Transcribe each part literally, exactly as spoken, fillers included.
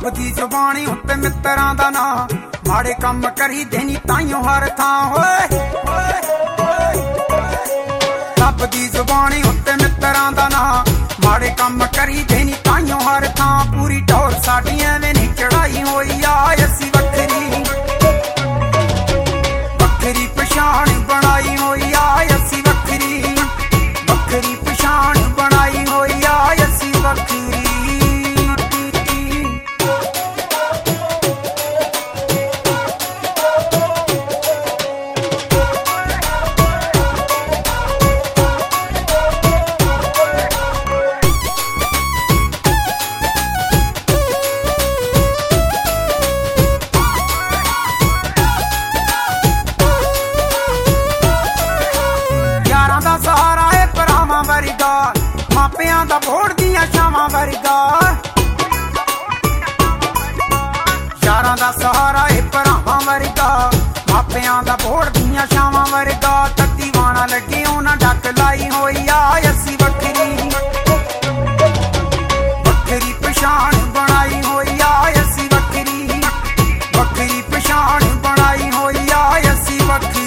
ਰੱਬ ਦੀ ਜ਼ੁਬਾਨੀ ਉੱਤੇ ਮਿੱਤਰਾਂ ਦਾ ਨਾਂ, ਮਾੜੇ ਕੰਮ ਕਰੀ ਦੇਣੀ ਤਾਈਓ ਹਰ ਥਾਂ। ਓਏ ਰੱਬ ਦੀ ਜ਼ੁਬਾਨੀ ਉੱਤੇ ਮਿੱਤਰਾਂ ਦਾ ਨਾਂ, ਮਾੜੇ ਕੰਮ ਕਰੀ ਦੇਣੀ ਤਾਈਓ ਹਰ ਥਾਂ। ਪੂਰੀ ਢੋਲ ਸਾਡੀ ਐਵੇਂ ਨਹੀਂ ਚੜਾਈ ਹੋਈ ਆ, ਅਸੀਂ ਵੱਖਰੀ ਵੱਖਰੀ ਪਛਾਣ ਬਣਾਈ ਹੋਈ ਆ, ਅਸੀਂ ਵੱਖਰੀ ਵੱਖਰੀ ਪਛਾਣ ਬਣਾਈ ਹੋਈ ਆ, ਅਸੀਂ ਵੱਖਰੀ। ਮਾਪਿਆਂ ਦਾ ਭੋੜ ਦੀਆਂ ਛਾਵਾਂ ਵਰਗਾ, ਯਾਰਾਂ ਦਾ ਸਹਾਰਾ ਏ ਭਰਾਵਾਂ ਵਰਗਾ, ਮਾਪਿਆਂ ਦਾ ਭੋੜ ਦੀਆਂ ਛਾਵਾਂ ਵਰਗਾ। ਤੱਤੀ ਵਾਣਾ ਲੱਗੇ ਉਹਨਾਂ ਡੱਕ ਲਾਈ ਹੋਈ ਆ, ਅਸੀਂ ਵੱਖਰੀ ਵੱਖਰੀ ਪਛਾਣ ਬਣਾਈ ਹੋਈ ਆ, ਅਸੀਂ ਵੱਖਰੀ ਵੱਖਰੀ ਪਛਾਣ ਬਣਾਈ ਹੋਈ ਆ, ਅਸੀਂ ਵੱਖਰੀ।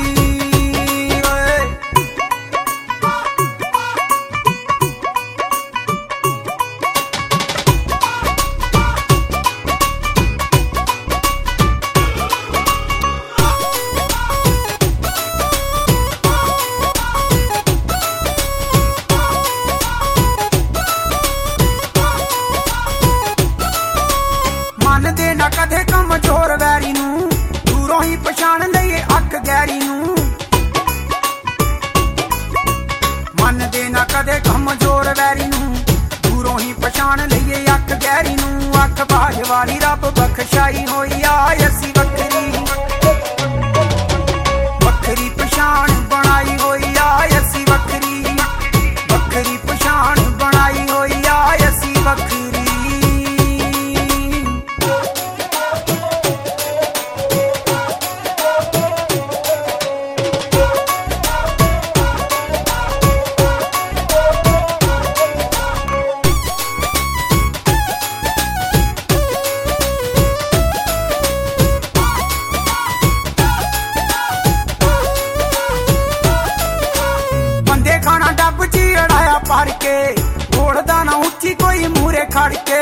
ਮੰਨਦੇ ਨਾ ਕਦੇ ਕਮਜ਼ੋਰ ਵੈਰੀ ਨੂੰ, ਦੂਰੋਂ ਹੀ ਪਛਾਣ ਲਈਏ ਅੱਖ ਗਹਿਰੀ ਨੂੰ। ਮੰਨਦੇ ਨਾ ਕਦੇ ਕਮਜ਼ੋਰ ਵੈਰੀ ਨੂੰ, ਦੂਰੋਂ ਹੀ ਪਛਾਣ ਲਈਏ ਅੱਖ ਗਹਿਰੀ ਨੂੰ। ਅੱਖ ਬਾਜ ਵਾਲੀ ਰੱਬ ਬਖਸ਼ਾਈ ਹੋਈ ਆ, ਅਸੀਂ ਵੱਖਰੀ ਵੱਖਰੀ ਪਛਾਣ ਬਣਾਈ ਹੋਈ ਆ, ਅਸੀਂ ਵੱਖਰੀ ਵੱਖਰੀ ਪਛਾਣ ਬਣਾਈ ਹੋਈ ਆ, ਅਸੀਂ ਵੱਖਰੀ। ਭਰ ਕੇ ਘੋੜਦਾ ਨਾ ਉੱਚੀ ਕੋਈ ਮੂਰੇ ਖੜ ਕੇ,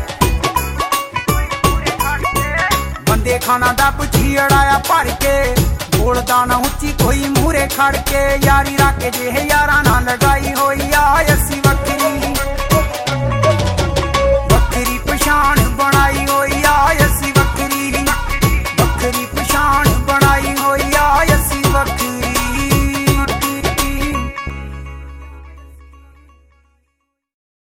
ਬੰਦੇ ਖਾਣਾ ਡੱਬ ਚੀੜਾਇਆ ਭਰ ਕੇ, ਘੋੜਦਾ ਨਾ ਉੱਚੀ ਕੋਈ ਮੂਰੇ ਖੜ ਕੇ। ਯਾਰੀ ਰੱਖ ਜੇ ਯਾਰਾਂ ਨਾਲ ਲਗਾਈ